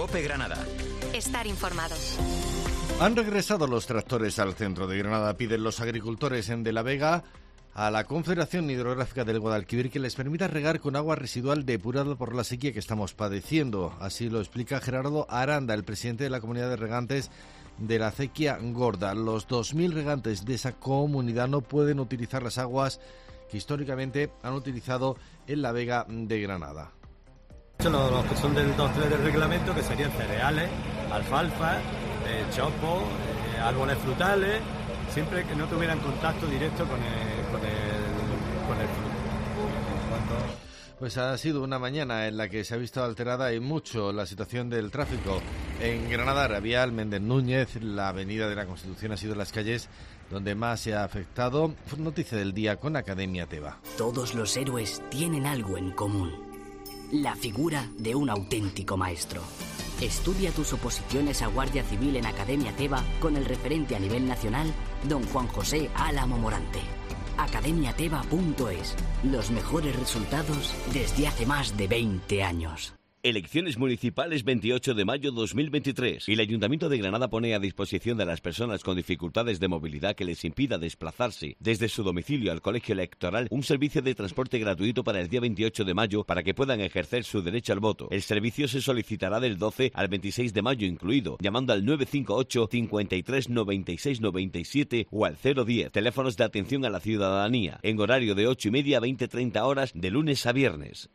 COPE Granada. Estar informados. Han regresado los tractores al centro de Granada. Piden los agricultores en De la Vega a la Confederación Hidrográfica del Guadalquivir que les permita regar con agua residual depurada por la sequía que estamos padeciendo. Así lo explica Gerardo Aranda, el presidente de la Comunidad de Regantes de la Acequia Gorda. Los 2.000 regantes de esa comunidad no pueden utilizar las aguas que históricamente han utilizado en la Vega de Granada. Los que son del 2.3 del reglamento, que serían cereales, alfalfa, chopo, árboles frutales, siempre que no tuvieran contacto directo con el fruto. Pues ha sido una mañana en la que se ha visto alterada y mucho la situación del tráfico. En Granada, Rabial, Méndez Núñez, la Avenida de la Constitución ha sido las calles donde más se ha afectado. Noticia del día con Academia Teba. Todos los héroes tienen algo en común: la figura de un auténtico maestro. Estudia tus oposiciones a Guardia Civil en Academia Teba con el referente a nivel nacional, don Juan José Álamo Morante. academiateba.es. Los mejores resultados desde hace más de 20 años. Elecciones municipales 28 de mayo 2023 y el Ayuntamiento de Granada pone a disposición de las personas con dificultades de movilidad que les impida desplazarse desde su domicilio al colegio electoral un servicio de transporte gratuito para el día 28 de mayo para que puedan ejercer su derecho al voto. El servicio se solicitará del 12 al 26 de mayo incluido, llamando al 958 53 96 97 o al 010. Teléfonos de atención a la ciudadanía en horario de 8:30 a 20:30 horas de lunes a viernes.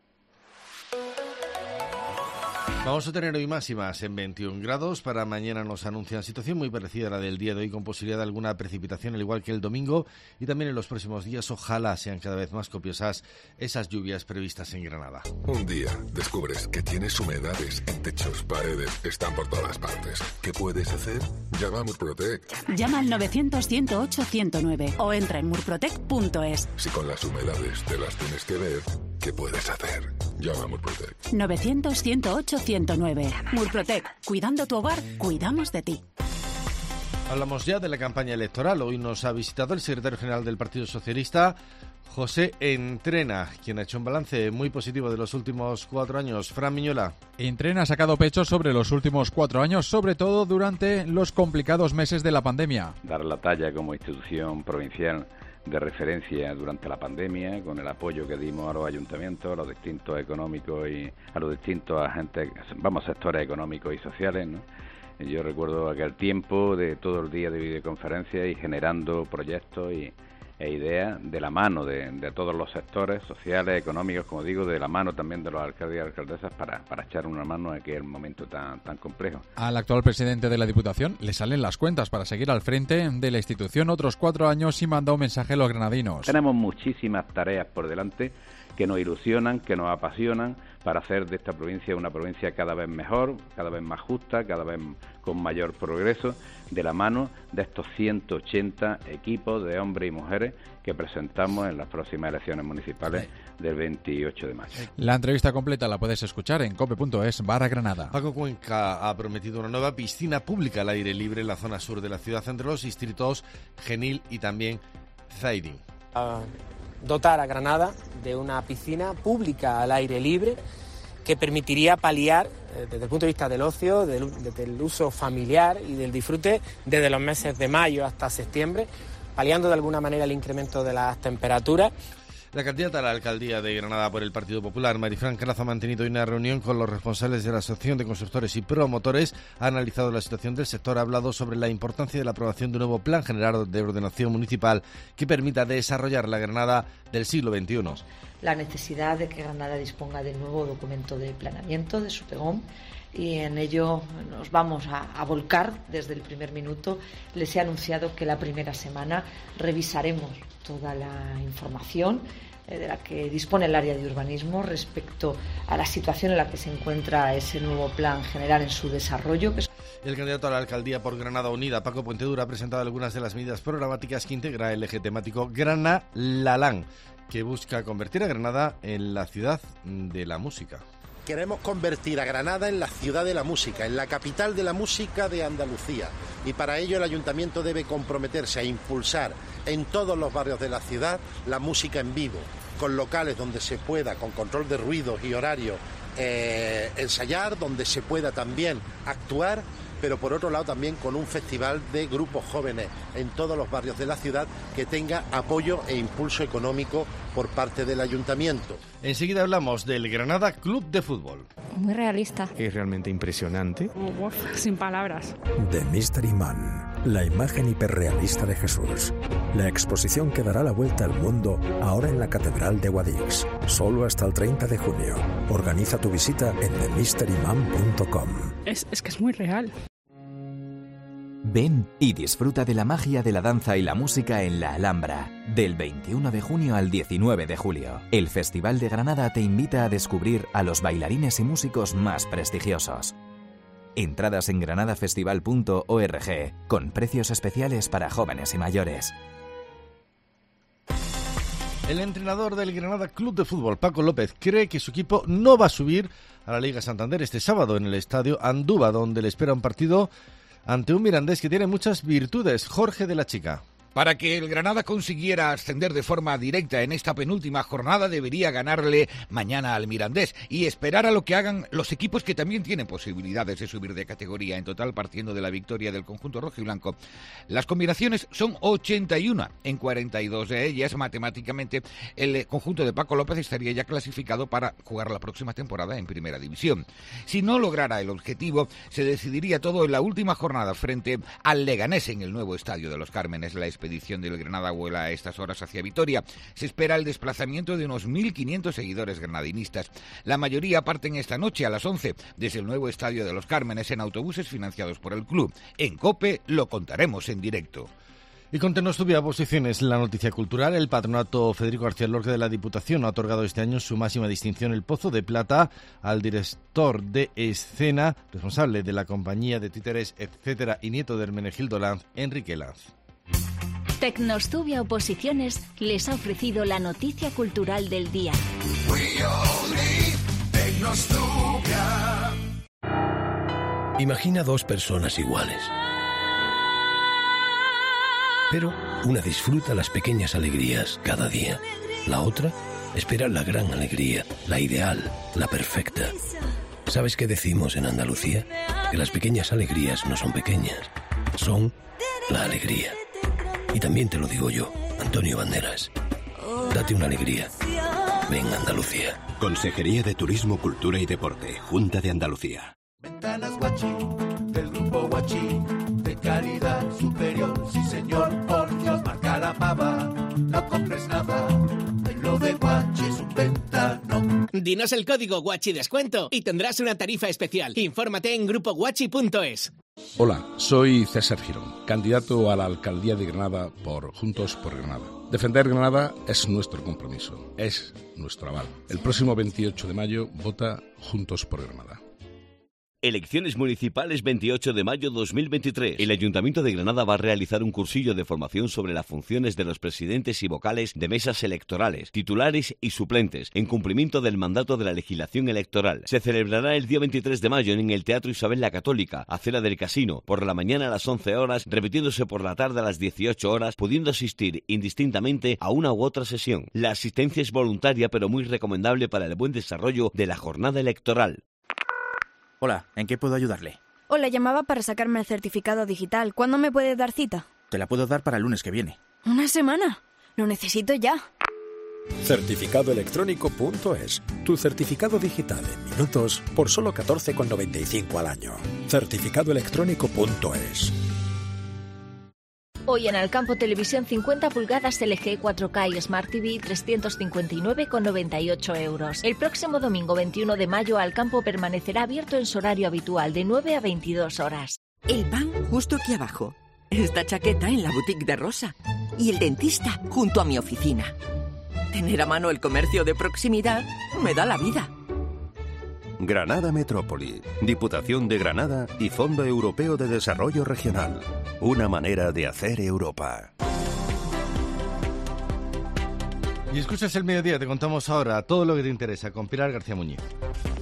Vamos a tener hoy máximas en 21 grados. Para mañana nos anuncian situación muy parecida a la del día de hoy, con posibilidad de alguna precipitación, al igual que el domingo. Y también en los próximos días, ojalá sean cada vez más copiosas esas lluvias previstas en Granada. Un día descubres que tienes humedades en techos, paredes, están por todas partes. ¿Qué puedes hacer? Llama a Murprotec. Llama al 900-108-109 o entra en murprotec.es. Si con las humedades te las tienes que ver, ¿qué puedes hacer? Llama a Murprotec. 900-108-109. Murprotec. Cuidando tu hogar, cuidamos de ti. Hablamos ya de la campaña electoral. Hoy nos ha visitado el secretario general del Partido Socialista, José Entrena, quien ha hecho un balance muy positivo de los últimos 4 años. Fran Miñola. Entrena ha sacado pecho sobre los últimos 4 años, sobre todo durante los complicados meses de la pandemia. Dar la talla como institución provincial de referencia durante la pandemia, con el apoyo que dimos a los ayuntamientos, a los distintos económicos y a los distintos agentes, sectores económicos y sociales, ¿no? Yo recuerdo aquel tiempo de todo el día de videoconferencias y generando proyectos e ideas de la mano de todos los sectores sociales, económicos, como digo, de la mano también de los alcaldes y alcaldesas para echar una mano en aquel momento tan complejo. Al actual presidente de la Diputación le salen las cuentas para seguir al frente de la institución otros 4 años y manda un mensaje a los granadinos. Tenemos muchísimas tareas por delante que nos ilusionan, que nos apasionan, para hacer de esta provincia una provincia cada vez mejor, cada vez más justa, cada vez con mayor progreso, de la mano de estos 180 equipos de hombres y mujeres que presentamos en las próximas elecciones municipales del 28 de mayo. La entrevista completa la puedes escuchar en cope.es/Granada. Paco Cuenca ha prometido una nueva piscina pública al aire libre en la zona sur de la ciudad, entre los distritos Genil y también Zaidín. Dotar a Granada de una piscina pública al aire libre que permitiría paliar, desde el punto de vista del ocio, del uso familiar y del disfrute, desde los meses de mayo hasta septiembre, paliando de alguna manera el incremento de las temperaturas. La candidata a la alcaldía de Granada por el Partido Popular, Marifran Carazo, ha mantenido una reunión con los responsables de la Asociación de Constructores y Promotores. Ha analizado la situación del sector, ha hablado sobre la importancia de la aprobación de un nuevo plan general de ordenación municipal que permita desarrollar la Granada del siglo XXI. La necesidad de que Granada disponga del nuevo documento de planeamiento, de su PEGOM, y en ello nos vamos a volcar desde el primer minuto. Les he anunciado que la primera semana revisaremos toda la información de la que dispone el área de urbanismo respecto a la situación en la que se encuentra ese nuevo plan general en su desarrollo. El candidato a la alcaldía por Granada Unida, Paco Puentedura, ha presentado algunas de las medidas programáticas que integra el eje temático Granalalán, que busca convertir a Granada en la ciudad de la música. Queremos convertir a Granada en la ciudad de la música, en la capital de la música de Andalucía. Y para ello el ayuntamiento debe comprometerse a impulsar en todos los barrios de la ciudad la música en vivo, con locales donde se pueda, con control de ruidos y horarios, ensayar, donde se pueda también actuar, pero por otro lado también con un festival de grupos jóvenes en todos los barrios de la ciudad que tenga apoyo e impulso económico por parte del ayuntamiento. Enseguida hablamos del Granada Club de Fútbol. Muy realista. Es realmente impresionante. Sin palabras. The Mystery Man, la imagen hiperrealista de Jesús. La exposición que dará la vuelta al mundo ahora en la Catedral de Guadix. Solo hasta el 30 de junio. Organiza tu visita en themysteryman.com. Es que es muy real. Ven y disfruta de la magia de la danza y la música en la Alhambra, del 21 de junio al 19 de julio. El Festival de Granada te invita a descubrir a los bailarines y músicos más prestigiosos. Entradas en granadafestival.org, con precios especiales para jóvenes y mayores. El entrenador del Granada Club de Fútbol, Paco López, cree que su equipo no va a subir a la Liga Santander este sábado en el estadio Andúba, donde le espera un partido ante un Mirandés que tiene muchas virtudes. Jorge de la Chica. Para que el Granada consiguiera ascender de forma directa en esta penúltima jornada, debería ganarle mañana al Mirandés y esperar a lo que hagan los equipos que también tienen posibilidades de subir de categoría. En total, partiendo de la victoria del conjunto rojiblanco, las combinaciones son 81. En 42 de ellas, matemáticamente, el conjunto de Paco López estaría ya clasificado para jugar la próxima temporada en Primera División. Si no lograra el objetivo, se decidiría todo en la última jornada frente al Leganés en el nuevo Estadio de los Cármenes. La expedición del Granada vuela a estas horas hacia Vitoria. Se espera el desplazamiento de unos 1.500 seguidores granadinistas. La mayoría parten esta noche a las 11 desde el nuevo Estadio de los Cármenes en autobuses financiados por el club. En COPE lo contaremos en directo. Y contenos subía posiciones la noticia cultural. El patronato Federico García Lorca de la Diputación ha otorgado este año su máxima distinción, el Pozo de Plata, al director de escena, responsable de la compañía de títeres, etcétera, y nieto de Hermenegildo Lanz, Enrique Lanz. Tecnostubia Oposiciones les ha ofrecido la noticia cultural del día. Imagina dos personas iguales. Pero una disfruta las pequeñas alegrías cada día. La otra espera la gran alegría, la ideal, la perfecta. ¿Sabes qué decimos en Andalucía? Que las pequeñas alegrías no son pequeñas, son la alegría. Y también te lo digo yo, Antonio Banderas. Date una alegría. Ven Andalucía. Consejería de Turismo, Cultura y Deporte, Junta de Andalucía. Ventanas Guachi, del grupo Guachi, de calidad superior, sí señor, por Dios, marca la pava, no compres nada, en lo de Guachi es un ventanón. Dinos el código Guachi Descuento y tendrás una tarifa especial. Infórmate en grupoguachi.es. Hola, soy César Girón, candidato a la alcaldía de Granada por Juntos por Granada. Defender Granada es nuestro compromiso, es nuestro aval. El próximo 28 de mayo vota Juntos por Granada. Elecciones municipales 28 de mayo 2023. El Ayuntamiento de Granada va a realizar un cursillo de formación sobre las funciones de los presidentes y vocales de mesas electorales, titulares y suplentes, en cumplimiento del mandato de la legislación electoral. Se celebrará el día 23 de mayo en el Teatro Isabel la Católica, acera del Casino, por la mañana a las 11 horas, repitiéndose por la tarde a las 18 horas, pudiendo asistir indistintamente a una u otra sesión. La asistencia es voluntaria, pero muy recomendable para el buen desarrollo de la jornada electoral. Hola, ¿en qué puedo ayudarle? Hola, llamaba para sacarme el certificado digital. ¿Cuándo me puede dar cita? Te la puedo dar para el lunes que viene. ¿Una semana? Lo necesito ya. Certificadoelectrónico.es. Tu certificado digital en minutos por solo 14,95 al año. Certificadoelectrónico.es. Hoy en Alcampo Televisión 50 pulgadas LG 4K y Smart TV 359,98 euros. El próximo domingo 21 de mayo Alcampo permanecerá abierto en su horario habitual de 9 a 22 horas. El pan justo aquí abajo. Esta chaqueta en la boutique de Rosa. Y el dentista junto a mi oficina. Tener a mano el comercio de proximidad me da la vida. Granada Metrópoli, Diputación de Granada y Fondo Europeo de Desarrollo Regional. Una manera de hacer Europa. Y escuchas El Mediodía, te contamos ahora todo lo que te interesa con Pilar García Muñiz.